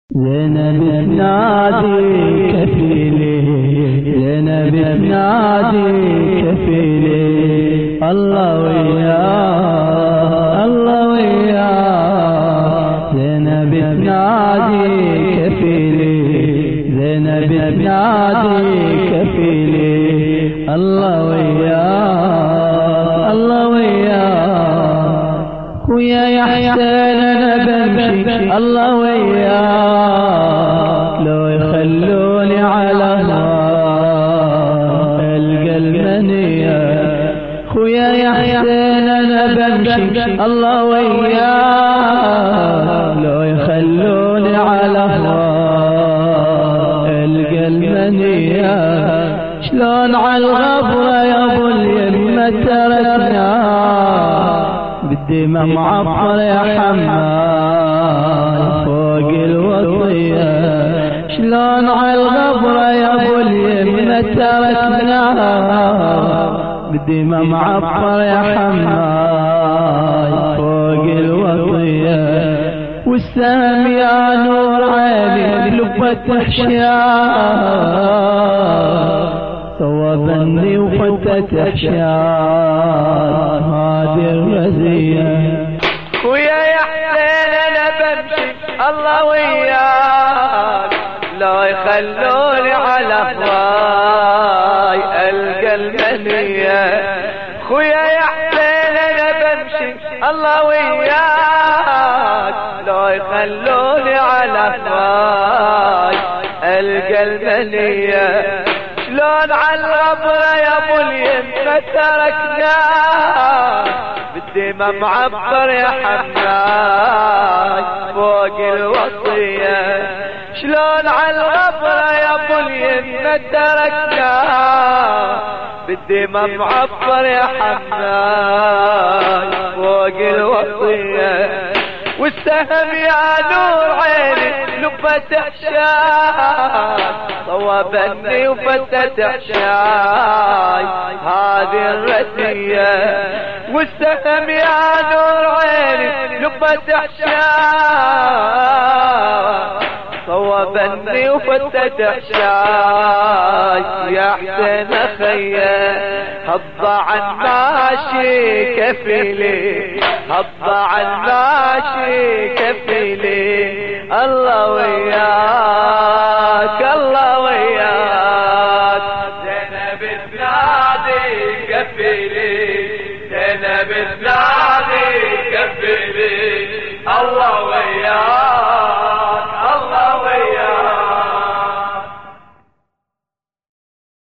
زينب تنادي كفيلي، زينب تنادي كفيلي، الله وياه الله وياه. زينب تنادي كفيلي، زينب تنادي كفيلي، الله وياه الله وياه. ويا يا حسين انا بمشي الله وياك، لو يخلوني على هواك القى المنية. خويا يا حسين انا بمشي الله وياك، لو يخلوني على هواك القى المنية. شلون عالغبرة يا ابو اليمة تركنا، بالدمى معبر يا حماي فوق الوصية. شلون عالغبرة يا ابو اليمة تركنا، بالدمى معبر يا حماي فوق الوصية. والسهم يا نور عيني لبة حشاء، صوبني وفتت حشاء هذه الرزية. ويا يا حسين انا بمشي الله وياك، لا يخلوني على هواي القى المنية. خويا يا حسين انا بمشي الله وياك، لا يخلوني على هواي القى المنية. شلون عالغبرة يا ابو اليمة تركنا، بالدمى معبر يا حماي فوق الوصية. شلون عالغبرة يا ابو اليمة تركنا، بالدمى معبر يا حماي فوق الوصية. والسهم يا نور عيني لبة حشاي، صوبني وفتت حشاي هذه الرزية. والسهم يا نور عيني لبة حشاي، صوبني وفتت حشاي. يا حسين خيا هضع الماشي كفيلي، هضع الماشي كفيلي، الله وياه